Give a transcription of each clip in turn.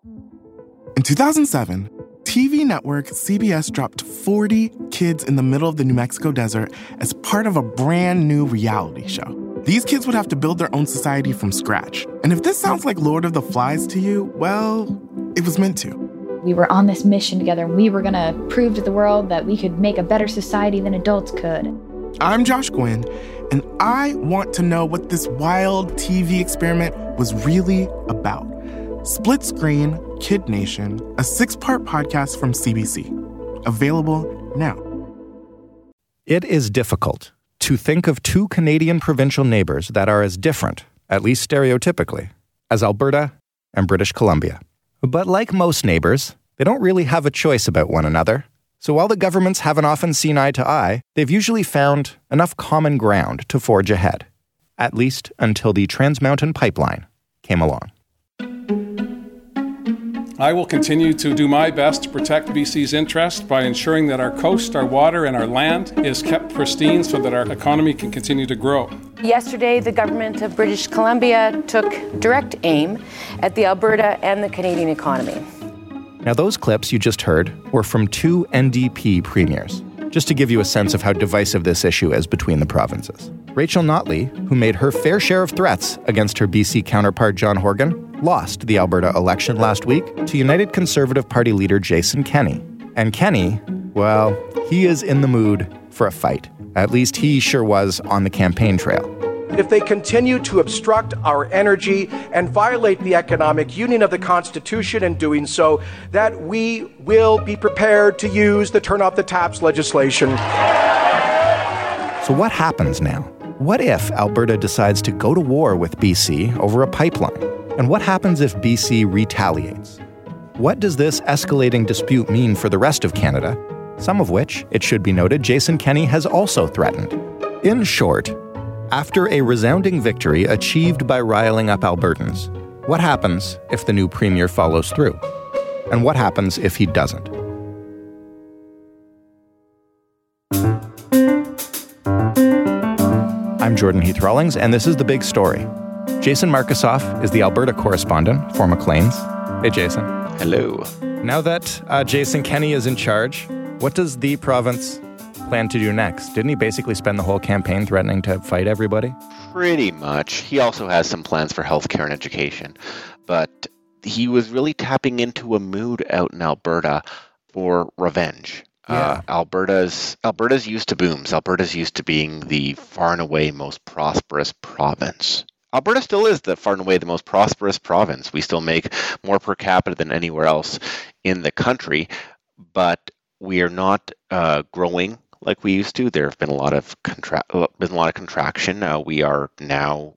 In 2007, TV network CBS dropped 40 kids in the middle of the New Mexico desert as part of a brand new reality show. These kids would have to build their own society from scratch. And if this sounds like Lord of the Flies to you, well, it was meant to. We were on this mission together, and we were going to prove to the world that we could make a better society than adults could. I'm Josh Gwynn, and I want to know what this wild TV experiment was really about. Split Screen, Kid Nation, a 6-part podcast from CBC. Available now. It is difficult to think of two Canadian provincial neighbors that are as different, at least stereotypically, as Alberta and British Columbia. But like most neighbors, they don't really have a choice about one another. So while the governments haven't often seen eye to eye, they've usually found enough common ground to forge ahead. At least until the Trans Mountain Pipeline came along. I will continue to do my best to protect BC's interest by ensuring that our coast, our water, and our land is kept pristine so that our economy can continue to grow. Yesterday, the government of British Columbia took direct aim at the Alberta and the Canadian economy. Now, those clips you just heard were from two NDP premiers, just to give you a sense of how divisive this issue is between the provinces. Rachel Notley, who made her fair share of threats against her BC counterpart John Horgan, lost the Alberta election last week to United Conservative Party leader Jason Kenney. And Kenney, well, he is in the mood for a fight. At least he sure was on the campaign trail. If they continue to obstruct our energy and violate the economic union of the Constitution in doing so, that we will be prepared to use the turn off the taps legislation. So what happens now? What if Alberta decides to go to war with BC over a pipeline? And what happens if BC retaliates? What does this escalating dispute mean for the rest of Canada? Some of which, it should be noted, Jason Kenney has also threatened. In short, after a resounding victory achieved by riling up Albertans, what happens if the new premier follows through? And what happens if he doesn't? I'm Jordan Heath Rawlings, and this is The Big Story. Jason Markusoff is the Alberta correspondent for Maclean's. Hey, Jason. Hello. Now that Jason Kenney is in charge, what does the province plan to do next? Didn't he basically spend the whole campaign threatening to fight everybody? Pretty much. He also has some plans for healthcare and education, but he was really tapping into a mood out in Alberta for revenge. Yeah. Alberta's used to booms. Alberta's used to being the far and away most prosperous province. Alberta still is the far and away the most prosperous province. We still make more per capita than anywhere else in the country, but we are not growing like we used to. There have been a lot of contraction. We are now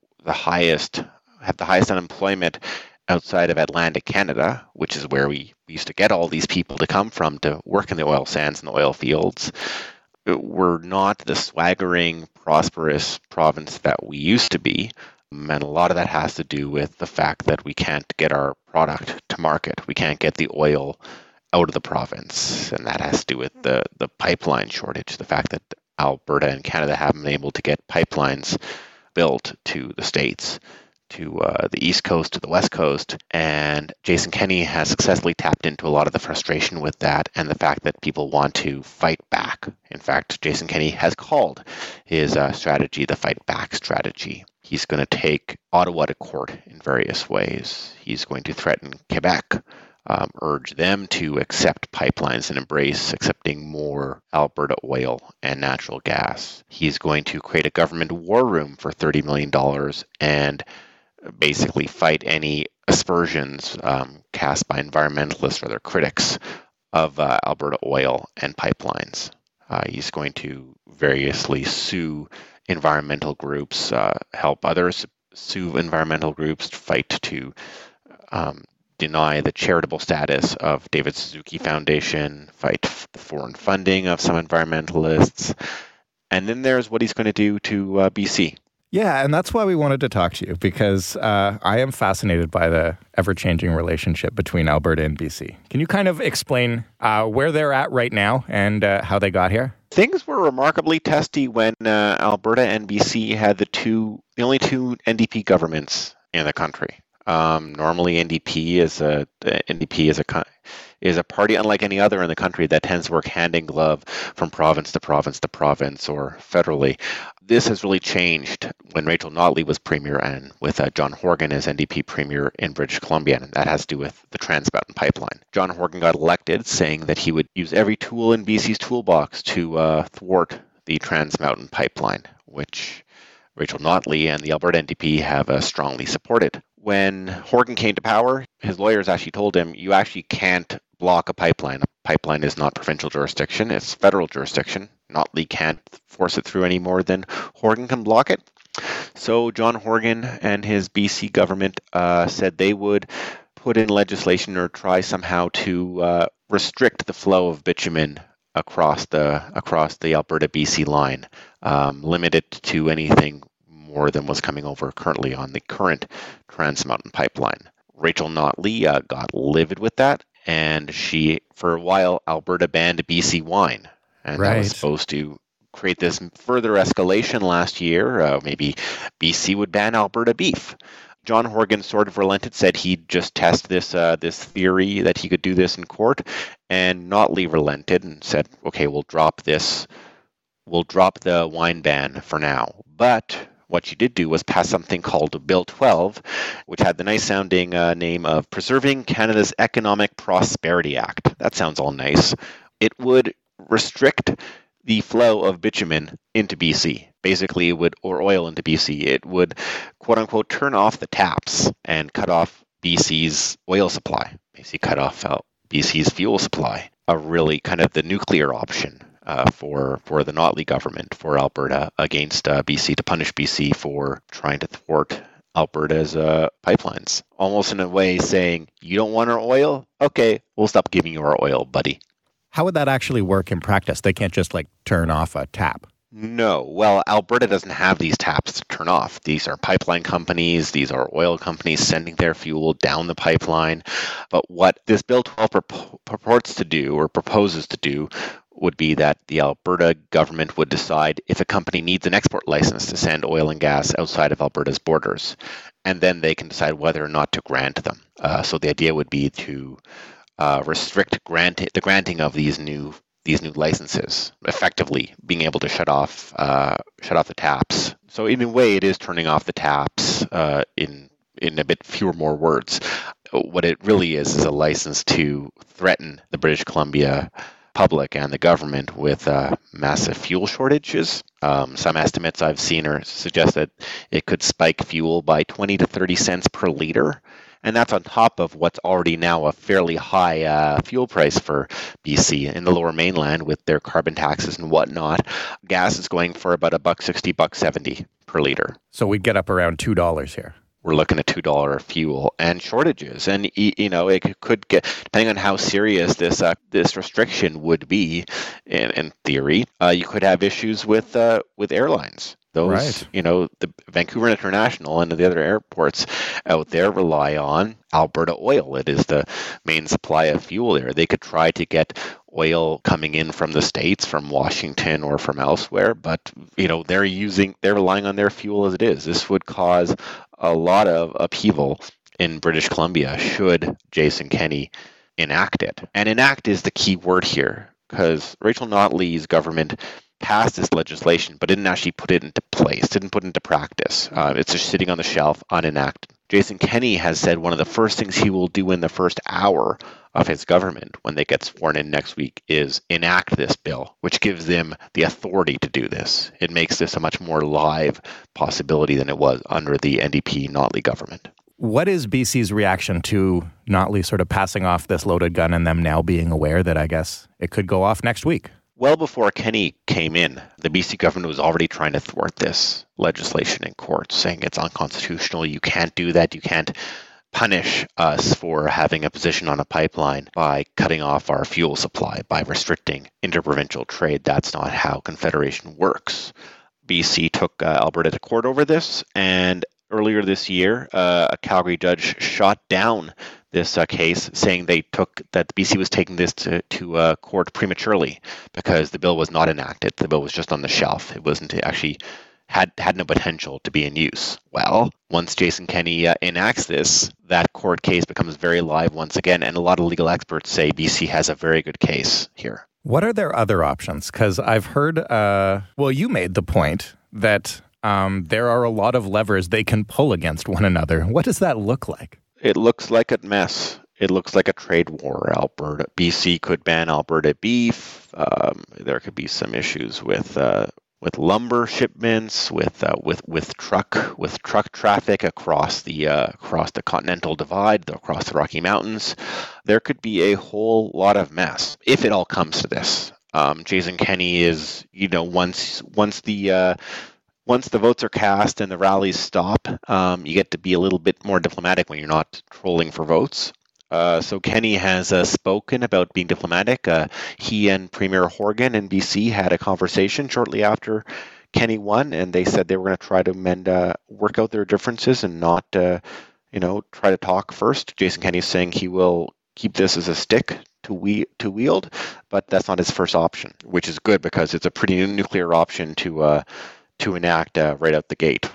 have the highest unemployment outside of Atlantic Canada, which is where we used to get all these people to come from to work in the oil sands and the oil fields. We're not the swaggering, prosperous province that we used to be. And a lot of that has to do with the fact that we can't get our product to market. We can't get the oil out of the province. And that has to do with the pipeline shortage, the fact that Alberta and Canada haven't been able to get pipelines built to the States, to the East Coast, to the West Coast. And Jason Kenney has successfully tapped into a lot of the frustration with that and the fact that people want to fight back. In fact, Jason Kenney has called his strategy the fight back strategy. He's going to take Ottawa to court in various ways. He's going to threaten Quebec, urge them to accept pipelines and embrace accepting more Alberta oil and natural gas. He's going to create a government war room for $30 million and basically fight any aspersions cast by environmentalists or their critics of Alberta oil and pipelines. He's going to variously sue environmental groups, help others sue environmental groups, fight to deny the charitable status of David Suzuki Foundation, fight the foreign funding of some environmentalists. And then there's what he's going to do to BC. Yeah, and that's why we wanted to talk to you, because I am fascinated by the ever-changing relationship between Alberta and BC. Can you kind of explain where they're at right now and how they got here? Things were remarkably testy when Alberta and BC had the only two NDP governments in the country. Normally, NDP is a party unlike any other in the country that tends to work hand in glove from province to province to province or federally. This has really changed when Rachel Notley was premier and with John Horgan as NDP premier in British Columbia, and that has to do with the Trans Mountain Pipeline. John Horgan got elected saying that he would use every tool in BC's toolbox to thwart the Trans Mountain Pipeline, which Rachel Notley and the Alberta NDP have strongly supported. When Horgan came to power, his lawyers actually told him, you actually can't block a pipeline. A pipeline is not provincial jurisdiction, it's federal jurisdiction. Notley can't force it through any more than Horgan can block it. So John Horgan and his BC government said they would put in legislation or try somehow to restrict the flow of bitumen across the Alberta-BC line, limit it to anything more than was coming over currently on the current Trans Mountain Pipeline. Rachel Notley got livid with that, and for a while, Alberta banned BC wine. And that was supposed to create this further escalation last year. Maybe BC would ban Alberta beef. John Horgan sort of relented, said he'd just test this theory that he could do this in court, and Notley relented and said, okay, we'll drop the wine ban for now. But what she did do was pass something called Bill 12, which had the nice-sounding name of Preserving Canada's Economic Prosperity Act. That sounds all nice. It would restrict the flow of bitumen into BC. Basically, or oil into BC. It would, quote-unquote, turn off the taps and cut off BC's oil supply. Basically, cut off BC's fuel supply. A really kind of the nuclear option for the Notley government, for Alberta, against BC, to punish BC for trying to thwart Alberta's pipelines. Almost in a way saying, you don't want our oil? Okay, we'll stop giving you our oil, buddy. How would that actually work in practice? They can't just turn off a tap. No. Well, Alberta doesn't have these taps to turn off. These are pipeline companies. These are oil companies sending their fuel down the pipeline. But what this Bill 12 purports to do, or proposes to do, would be that the Alberta government would decide if a company needs an export license to send oil and gas outside of Alberta's borders. And then they can decide whether or not to grant them. So the idea would be to restrict the granting of these new licenses, effectively being able to shut off the taps. So in a way, it is turning off the taps in a bit fewer more words. What it really is a license to threaten the British Columbia public and the government with massive fuel shortages. Some estimates I've seen suggest that it could spike fuel by 20 to 30 cents per liter. And that's on top of what's already now a fairly high fuel price for BC. In the Lower Mainland, with their carbon taxes and whatnot, gas is going for about $1.60, $1.70 per liter. So we'd get up around $2 here. We're looking at $2 fuel and shortages. And, it could get, depending on how serious this restriction would be, in theory, you could have issues with airlines. Those, the Vancouver International and the other airports out there rely on Alberta oil. It is the main supply of fuel there. They could try to get oil coming in from the States, from Washington or from elsewhere, but, they're relying on their fuel as it is. This would cause a lot of upheaval in British Columbia should Jason Kenney enact it. And enact is the key word here, because Rachel Notley's government passed this legislation, but didn't actually put it into place, didn't put it into practice. It's just sitting on the shelf, unenacted. Jason Kenney has said one of the first things he will do in the first hour of his government when they get sworn in next week is enact this bill, which gives them the authority to do this. It makes this a much more live possibility than it was under the NDP Notley government. What is BC's reaction to Notley sort of passing off this loaded gun and them now being aware that I guess it could go off next week? Well before Kenney came in, the BC government was already trying to thwart this legislation in court, saying it's unconstitutional, you can't do that, you can't punish us for having a position on a pipeline by cutting off our fuel supply, by restricting interprovincial trade. That's not how Confederation works. BC took Alberta to court over this, and earlier this year, a Calgary judge shot down this case, saying that the BC was taking this to court prematurely because the bill was not enacted. The bill was just on the shelf. It wasn't actually had no potential to be in use. Well, once Jason Kenney enacts this, that court case becomes very live once again, and a lot of legal experts say BC has a very good case here. What are their other options? Because I've heard, you made the point that there are a lot of levers they can pull against one another. What does that look like? It looks like a mess. It looks like a trade war. BC could ban Alberta beef. There could be some issues with lumber shipments, with truck traffic across the Continental Divide, across the Rocky Mountains. There could be a whole lot of mess if it all comes to this. Jason Kenney is, once the votes are cast and the rallies stop, you get to be a little bit more diplomatic when you're not trolling for votes. So Kenney has spoken about being diplomatic. He and Premier Horgan in BC had a conversation shortly after Kenney won, and they said they were going to try to work out their differences and not, try to talk first. Jason Kenney is saying he will keep this as a stick to wield, but that's not his first option, which is good because it's a pretty nuclear option to enact right out the gate.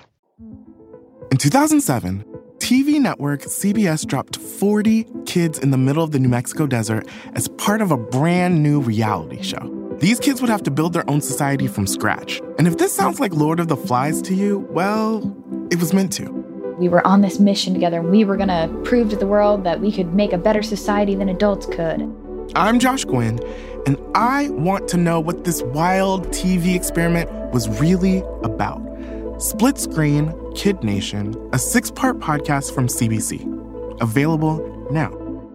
In 2007, TV network CBS dropped 40 kids in the middle of the New Mexico desert as part of a brand new reality show. These kids would have to build their own society from scratch. And if this sounds like Lord of the Flies to you, well, it was meant to. We were on this mission together, and we were going to prove to the world that we could make a better society than adults could. I'm Josh Gwynn, and I want to know what this wild TV experiment was really about. Split Screen, Kid Nation, a 6-part podcast from CBC. Available now.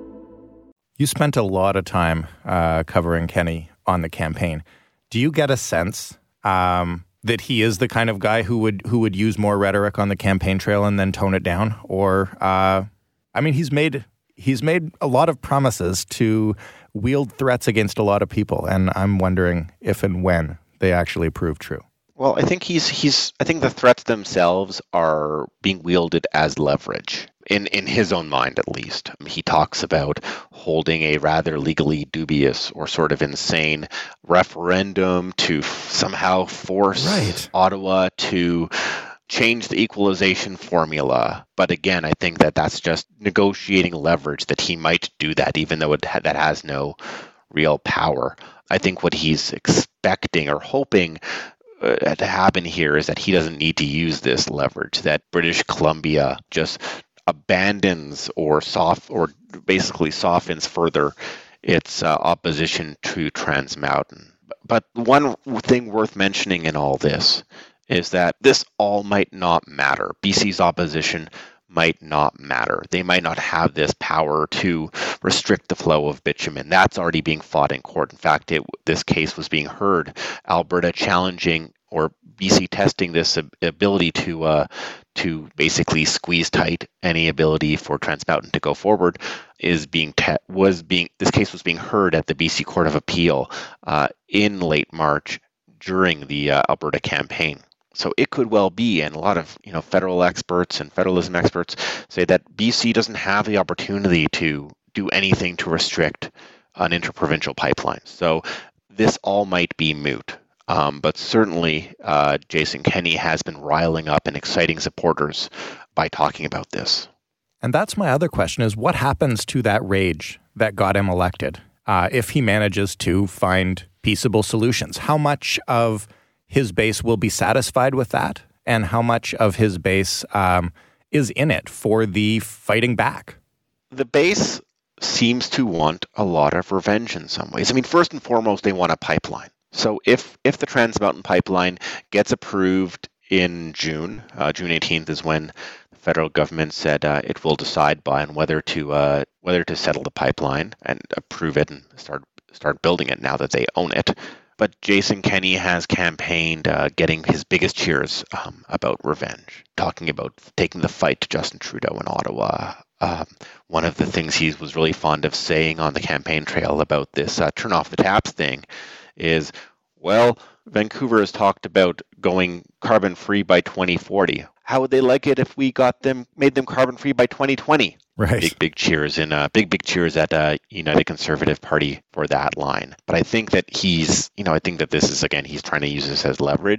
You spent a lot of time covering Kenney on the campaign. Do you get a sense that he is the kind of guy who would use more rhetoric on the campaign trail and then tone it down? Or, he's made a lot of promises to wield threats against a lot of people, and I'm wondering if and when they actually prove true. Well, I think I think the threats themselves are being wielded as leverage in his own mind, at least. He talks about holding a rather legally dubious or sort of insane referendum to somehow force Ottawa to change the equalization formula. But again, I think that that's just negotiating leverage, that he might do that, even though that has no real power. I think what he's expecting or hoping to happen here is that he doesn't need to use this leverage, that British Columbia just abandons or basically softens further its opposition to Trans Mountain. But one thing worth mentioning in all this is that this all might not matter. BC's opposition might not matter. They might not have this power to restrict the flow of bitumen. That's already being fought in court. In fact, this case was being heard. Alberta challenging, or BC testing, this ability to basically squeeze tight any ability for Trans Mountain to go forward this case was being heard at the BC Court of Appeal in late March during the Alberta campaign. So it could well be, and a lot of federal experts and federalism experts say that BC doesn't have the opportunity to do anything to restrict an interprovincial pipeline. So this all might be moot. But certainly Jason Kenney has been riling up and exciting supporters by talking about this. And that's my other question, is what happens to that rage that got him elected if he manages to find peaceable solutions? How much of his base will be satisfied with that, and how much of his base is in it for the fighting back? The base seems to want a lot of revenge in some ways. First and foremost, they want a pipeline. So if the Trans Mountain Pipeline gets approved in June 18th is when the federal government said it will decide by on whether to settle the pipeline and approve it and start building it now that they own it. But Jason Kenney has campaigned getting his biggest cheers about revenge, talking about taking the fight to Justin Trudeau in Ottawa. One of the things he was really fond of saying on the campaign trail about this turn off the taps thing is, well, Vancouver has talked about going carbon-free by 2040. How would they like it if we made them carbon-free by 2020? Right. Big cheers big cheers at United Conservative Party for that line. But I think that I think that this is, again, he's trying to use this as leverage.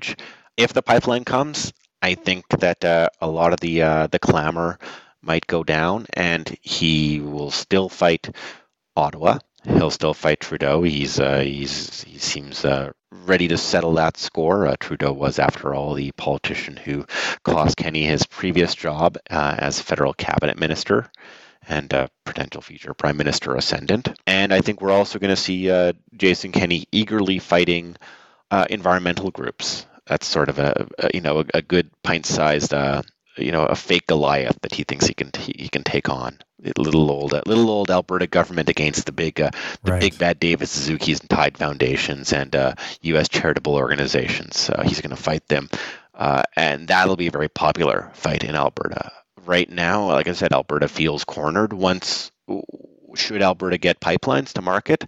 If the pipeline comes, I think that a lot of the clamor might go down, and he will still fight Ottawa. He'll still fight Trudeau. He seems ready to settle that score. Trudeau was, after all, the politician who cost Kenney his previous job as federal cabinet minister and potential future prime minister ascendant. And I think we're also going to see Jason Kenney eagerly fighting environmental groups. That's sort of a good pint-sized a fake Goliath that he thinks he can take on. Little old Alberta government against the big bad David Suzuki's and Tide Foundations and U.S. charitable organizations. He's going to fight them, and that'll be a very popular fight in Alberta. Right now, like I said, Alberta feels cornered. Should Alberta get pipelines to market?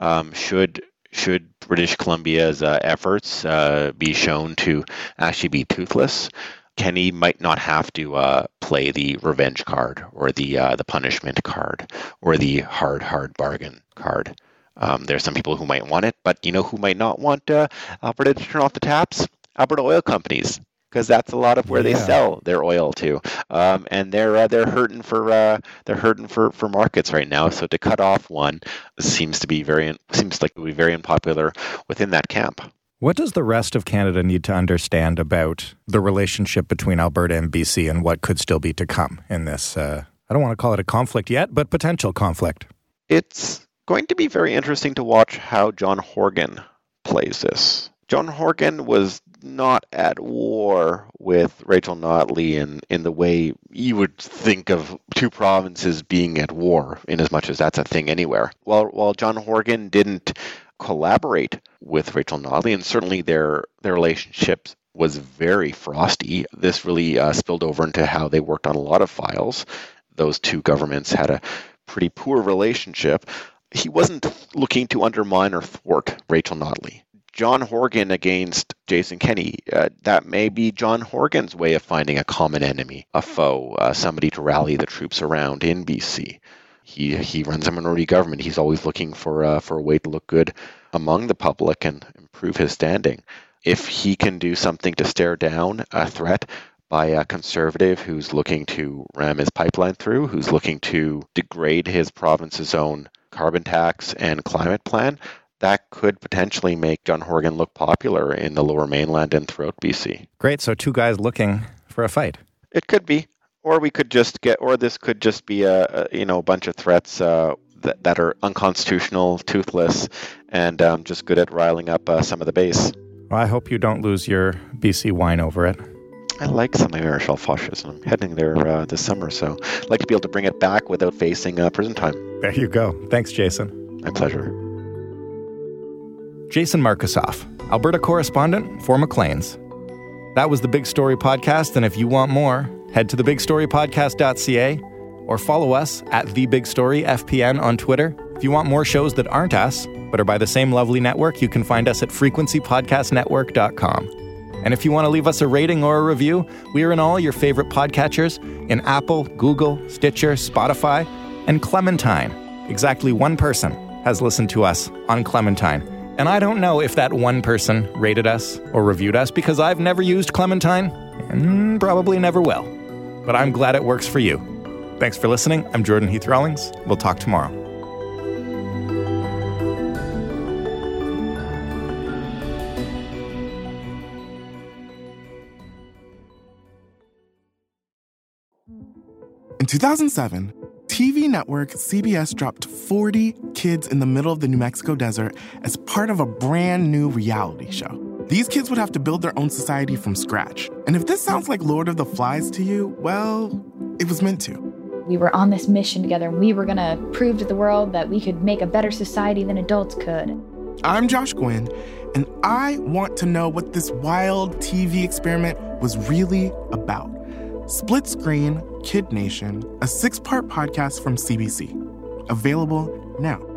Should British Columbia's efforts be shown to actually be toothless? Kenney might not have to play the revenge card or the punishment card or the hard bargain card. There's some people who might want it, but who might not want Alberta to turn off the taps? Alberta oil companies, because that's a lot of where they sell their oil to, and they're hurting for markets right now. So to cut off one seems like it would be very unpopular within that camp. What does the rest of Canada need to understand about the relationship between Alberta and BC and what could still be to come in this, I don't want to call it a conflict yet, but potential conflict? It's going to be very interesting to watch how John Horgan plays this. John Horgan was not at war with Rachel Notley in the way you would think of two provinces being at war, in as much as that's a thing anywhere. While John Horgan didn't collaborate with Rachel Notley, and certainly their relationship was very frosty. This really spilled over into how they worked on a lot of files. Those two governments had a pretty poor relationship. He wasn't looking to undermine or thwart Rachel Notley. John Horgan against Jason Kenney, that may be John Horgan's way of finding a common enemy, a foe, somebody to rally the troops around in BC. He runs a minority government. He's always looking for a way to look good among the public and improve his standing. If he can do something to stare down a threat by a conservative who's looking to ram his pipeline through, who's looking to degrade his province's own carbon tax and climate plan, that could potentially make John Horgan look popular in the Lower Mainland and throughout BC. Great. So two guys looking for a fight. It could be. Or this could just be a bunch of threats that are unconstitutional, toothless, and just good at riling up some of the base. Well, I hope you don't lose your BC wine over it. I like some Irish fascism. I'm heading there this summer, so I'd like to be able to bring it back without facing prison time. There you go. Thanks, Jason. My pleasure. Jason Markusoff, Alberta correspondent for Maclean's. That was the Big Story Podcast, and if you want more, head to thebigstorypodcast.ca or follow us at TheBigStoryFPN on Twitter. If you want more shows that aren't us, but are by the same lovely network, you can find us at frequencypodcastnetwork.com. And if you want to leave us a rating or a review, we are in all your favorite podcatchers in Apple, Google, Stitcher, Spotify, and Clementine. Exactly one person has listened to us on Clementine. And I don't know if that one person rated us or reviewed us because I've never used Clementine and probably never will. But I'm glad it works for you. Thanks for listening. I'm Jordan Heath Rawlings. We'll talk tomorrow. In 2007, TV network CBS dropped 40 kids in the middle of the New Mexico desert as part of a brand new reality show. These kids would have to build their own society from scratch. And if this sounds like Lord of the Flies to you, well, it was meant to. We were on this mission together, and we were going to prove to the world that we could make a better society than adults could. I'm Josh Gwynn, and I want to know what this wild TV experiment was really about. Split Screen, Kid Nation, a 6-part podcast from CBC. Available now.